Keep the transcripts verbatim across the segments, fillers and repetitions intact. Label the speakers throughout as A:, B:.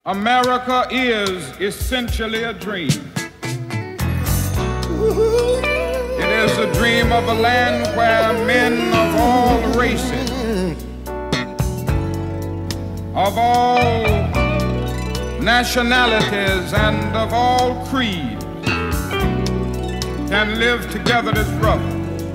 A: America is essentially a dream. It is a dream of a land where men of all races, of all nationalities, and of all creeds can live together as brothers.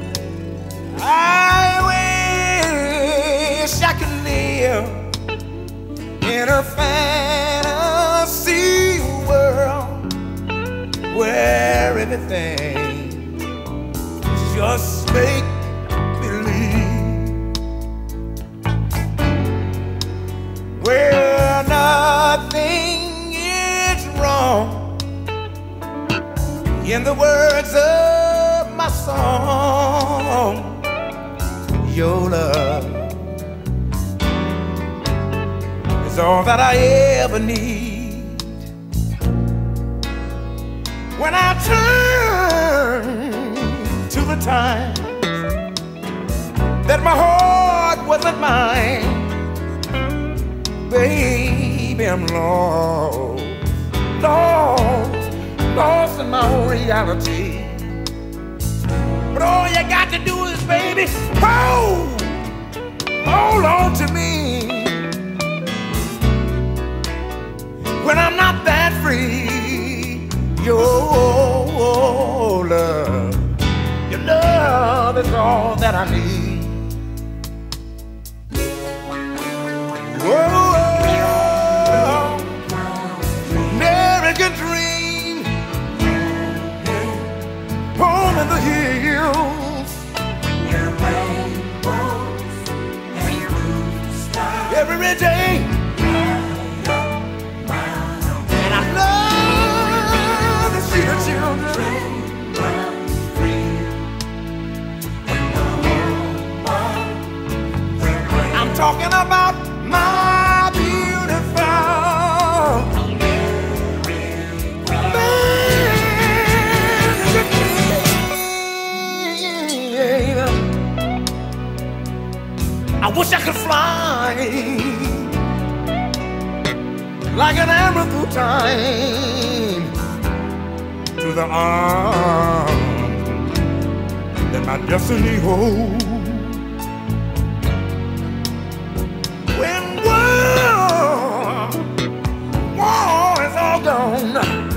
B: I wish I could live in a fantasy world where everything is just make believe, where nothing is wrong. In the words of my song, your love is all that I ever need. When I turn to the time that my heart wasn't mine, baby, I'm lost, lost, lost in my own reality. But all you got to do is, baby, hold, hold on to me. When I'm not that free, your love, your love is all that I need. Whoa, American dream, home in the hills, every day. I'm talking about my beautiful man. I wish I could fly like an arrow through time to the arms that my destiny holds. When war, war is all gone,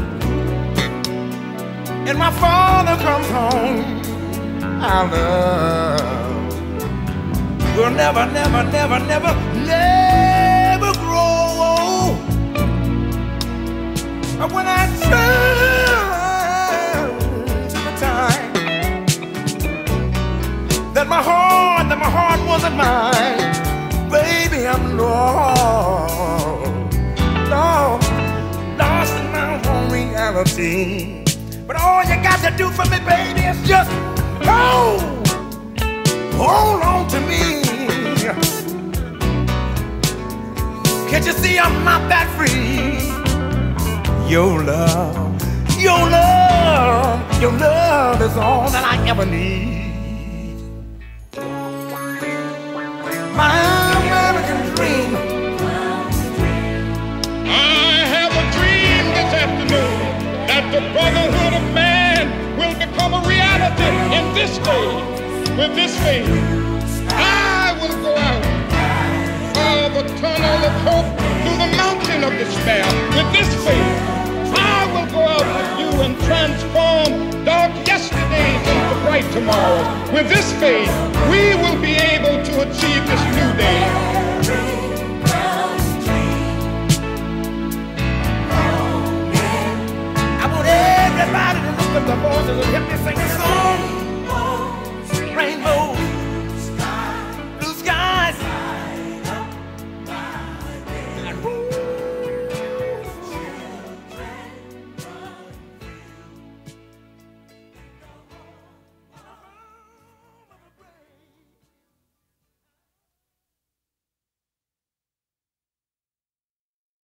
B: and my father comes home, our love will never, never, never, never, never grow. But when I turn to the time that my heart, that my heart wasn't mine, baby, I'm lost, lost, lost in my own reality. But all you got to do for me, baby, is just hold, hold on to me. Can't you see I'm not that free? Your love, your love, your love is all that I ever need. My American dream.
A: I have a dream this afternoon that the brotherhood of man will become a reality in this day. With this faith, I will go out of the tunnel of hope to the mountain of despair.